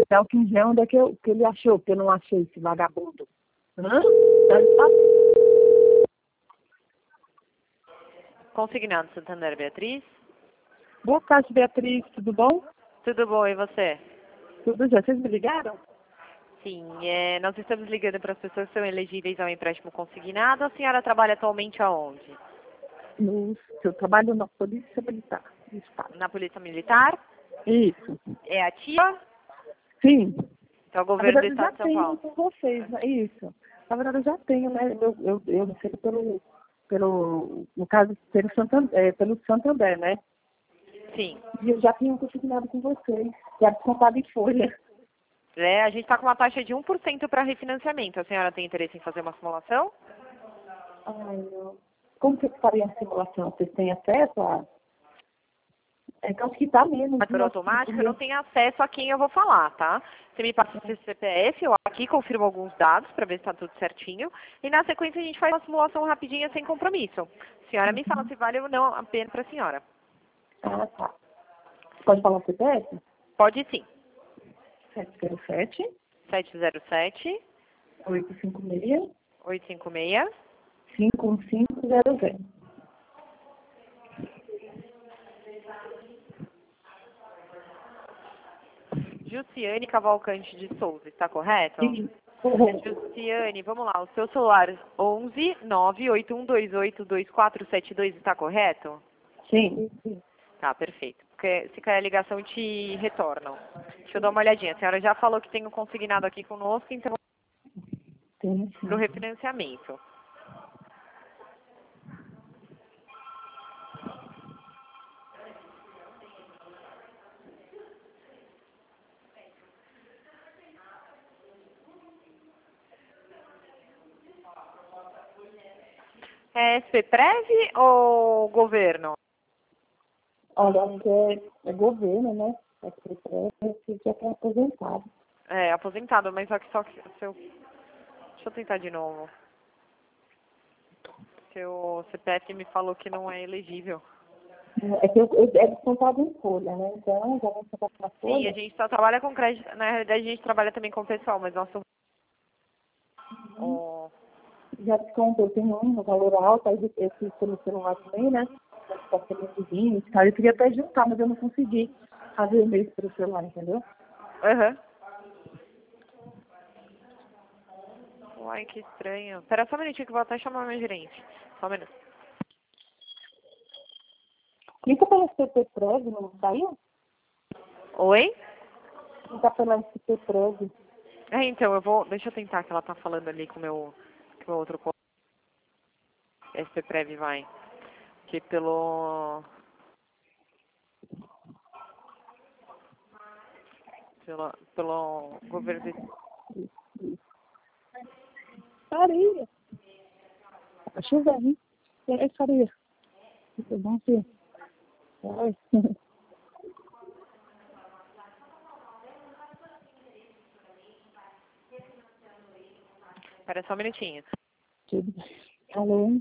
até o 15 onde é que ele achou que eu não achei esse vagabundo. Hã? Consignado Santander, Beatriz. Boa tarde, Beatriz, tudo bom? Tudo bom, e você? Tudo já. Vocês me ligaram? Sim, nós estamos ligando para as pessoas que são elegíveis ao empréstimo consignado. A senhora trabalha atualmente aonde? Eu trabalho na Polícia Militar do Estado. Na Polícia Militar? Isso. É ativa? Sim. Então, o Na governo do verdade, eu Estado já de São tenho Paulo. com vocês, né? Isso. Na verdade, eu já tenho, né? Eu recebo no caso, pelo Santander, né? Sim. E eu já tenho consignado com vocês. Já descontado em folha. A gente está com uma taxa de 1% para refinanciamento. A senhora tem interesse em fazer uma simulação? Ai, não. Como que eu faria a simulação? Vocês têm acesso a... É que eu acho que tá menos. Mas por automático, eu não tenho acesso a quem eu vou falar, tá? Você me passa o seu CPF, eu aqui confirmo alguns dados para ver se está tudo certinho. E na sequência a gente faz uma simulação rapidinha sem compromisso. A senhora me fala se vale ou não a pena para a senhora. Ah, tá. Pode falar o CPF? Pode sim. 707 707 856 856 51500. Jussiane Cavalcante de Souza, está correto? Sim, correto. Jussiane, vamos lá, o seu celular 11 981282472 está correto? Sim. Tá, perfeito. Porque se cair a ligação, te retornam. Deixa eu dar uma olhadinha. A senhora já falou que tem um consignado aqui conosco, então Sim, para o sim. refinanciamento. É SPPrev ou governo? Olha, acho que é governo, né? É que já está aposentado. É, aposentado, mas só que seu... Deixa eu tentar de novo. Seu CPF me falou que não é elegível. É que é descontado em folha, né? Então, já vou descontar na folha. Sim, a gente só trabalha com crédito. Na realidade, a gente trabalha também com o pessoal, mas nosso... Já desconto, eu tenho um valor alto, aí eu fiz pelo celular também, né? Tá sendo de 20, tá? Eu queria até juntar, mas eu não consegui fazer o mês pelo celular, entendeu? Aham. Uai, que estranho. Espera só um minutinho que eu vou até chamar meu gerente. Só um minuto. Clica pela SPPrev, não saiu? Oi? Clica pela SPPrev. Então, eu vou... Deixa eu tentar, que ela tá falando ali com o meu outro colega. SPPrev vai. Que pelo governo... Faria. Tá chovendo, hein? É, faria. Isso bom que... Ai. Espera só um minutinho. Tudo. Alô?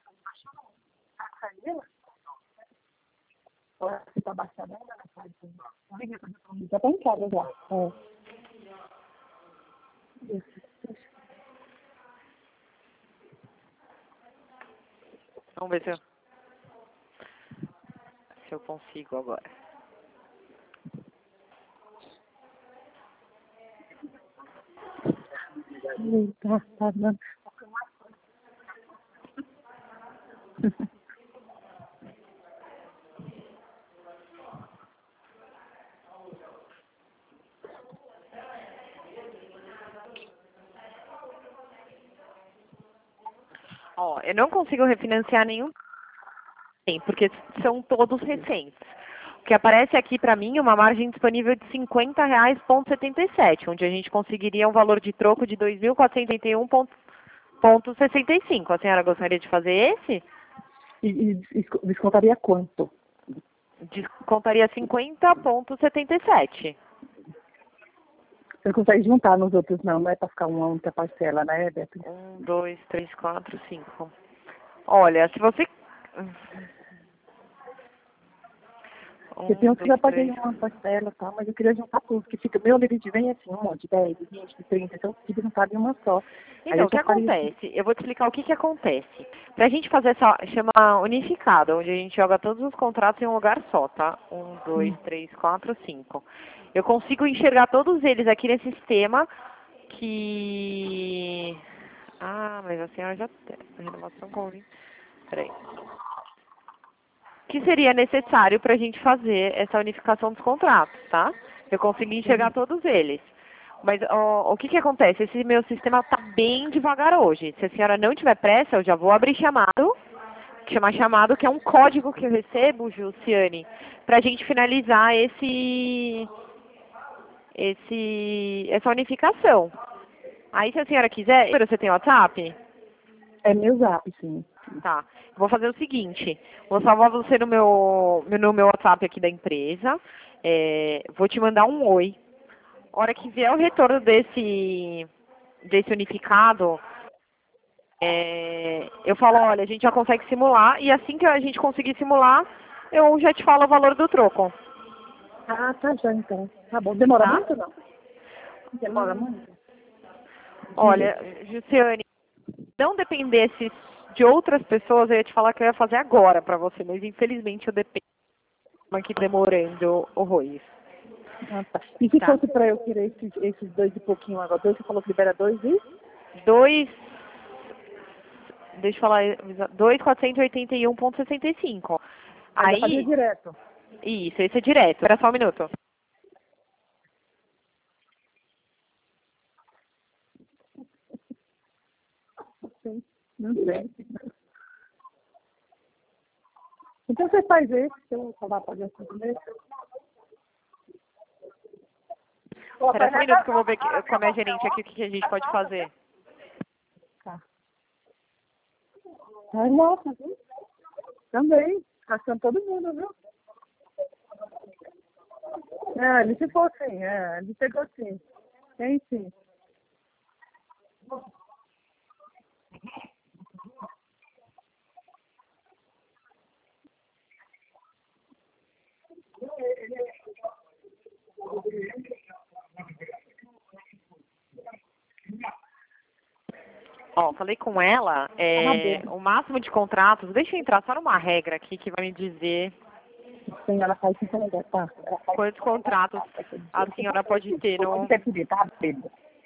Você tá baixando ainda na casa? Já tá em casa já. É. Vamos ver se eu consigo agora. Tá dando. Ó, eu não consigo refinanciar nenhum, porque são todos recentes. O que aparece aqui para mim é uma margem disponível de R$50,77, onde a gente conseguiria um valor de troco de 2.481,65. A senhora gostaria de fazer esse? E descontaria quanto? Descontaria 50,77. Você não consegue juntar nos outros não, não é para ficar uma única parcela, né, Beto? 1, 2, 3, 4, 5. Olha, se você... Eu tenho que 2, já paguei 3. uma parcela e tal, mas eu queria juntar tudo, porque fica, meu limite vem assim, um monte, 10, 20, 30, então eu consigo juntar em uma só. Aí Então, eu o que só faria assim. acontece? Eu vou te explicar o que que acontece. Pra gente fazer essa, chama unificada, onde a gente joga todos os contratos em um lugar só, tá? 1, 2, 3, 4, 5. Eu consigo enxergar todos eles aqui nesse sistema que... Ah, mas a senhora já tem. Renovação com... Peraí. Que seria necessário para a gente fazer essa unificação dos contratos, tá? Eu consegui enxergar todos eles. Mas o que que acontece? Esse meu sistema está bem devagar hoje. Se a senhora não tiver pressa, eu já vou abrir chamado, chamar chamado, que é um código que eu recebo, Jussiane, para a gente finalizar essa unificação. Aí, se a senhora quiser, você tem WhatsApp? É meu zap, sim. Tá. Vou fazer o seguinte. Vou salvar você no meu WhatsApp aqui da empresa. Vou te mandar um oi. Hora que vier o retorno desse unificado, eu falo, olha, a gente já consegue simular. E assim que a gente conseguir simular, eu já te falo o valor do troco. Ah, tá já então. Tá bom. Demora Tá? muito ou não? Demora muito? Olha, Jussiane, não dependesse de outras pessoas, eu ia te falar que eu ia fazer agora pra você, mas infelizmente eu dependo aqui demorando horrores. Ah, tá. E se Tá? fosse para eu querer esses dois e pouquinho agora, dois, você falou que libera dois e? Dois, deixa eu falar, 2.481,65. Aí já fazia Aí, direto. isso, esse é direto. Espera só um minuto. Sim, não sei. Então você faz esse, que eu vou falar para você primeiro. Espera só um minuto que eu vou ver com a minha gerente aqui o que a gente pode fazer. Tá. Ai, nossa, viu? Também. Achando todo mundo, viu? Ele ficou assim, ele pegou assim. Tem sim. Ó, falei com ela, Tava bem. o máximo de contratos, deixa eu entrar só numa regra aqui que vai me dizer Sim, ela faz 50, tá? Ela faz quantos contratos a senhora pode ter onde no... quer pedir, tá? Bêbada.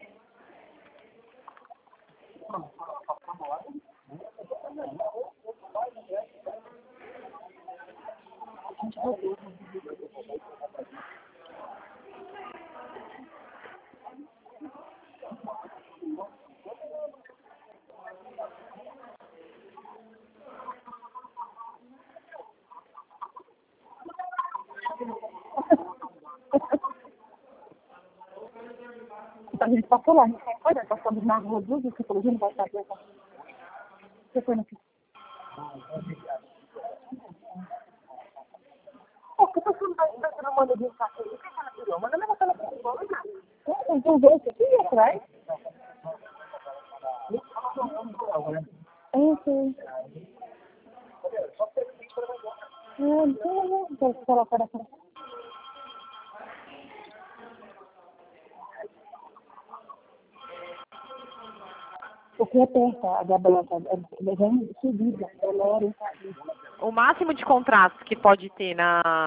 A gente passou lá, a gente foi, né? Passamos na rua duas vezes, você falou, não vai saber. Você foi no que? Pô, que você não vai estar na manda de um café? O que ela tirou? Manda mesmo aquela pessoa, né? Então, veio aqui e atrás. Sim. Então, vou colocar essa. Porque aperta a gablota, ela vem subida, ela é orientada. O máximo de contratos que pode ter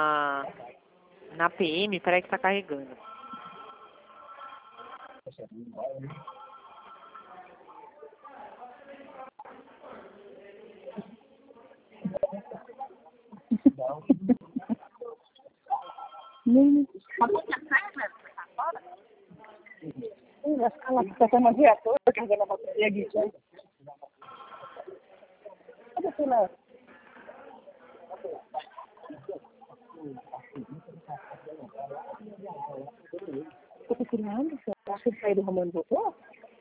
na PM, peraí que tá carregando. Vai ficar lá, você tá na dia toda, carregando a bateria aqui, né? Cadê você lá? Você tá criando? Você acha que ele saiu do Romano voltou?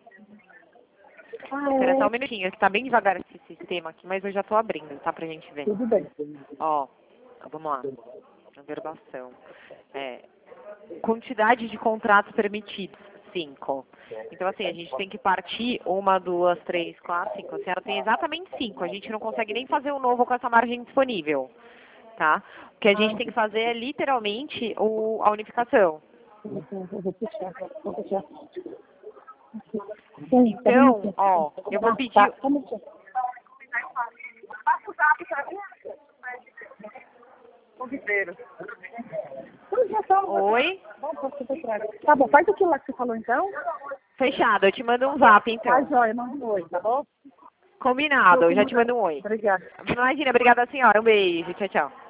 Espera só um minutinho, que tá bem devagar esse sistema aqui, mas eu já tô abrindo, tá, pra gente ver. Tudo bem. Ó, vamos lá. Averbação. Quantidade de contratos permitidos, 5. Então, assim, a gente tem que partir 1, 2, 3, 4, 5. A senhora tem exatamente 5. A gente não consegue nem fazer um novo com essa margem disponível. tá? O que a gente tem que fazer é literalmente a unificação. Eu vou puxar, vou puxar. Então, ó, eu vou pedir... Oi? Tá bom, faz aquilo lá que você falou então. Fechado, eu te mando um zap então. Tá joia, manda um oi, tá bom? Combinado, eu já te mando um oi. Obrigada. Imagina, obrigada senhora, um beijo, tchau, tchau.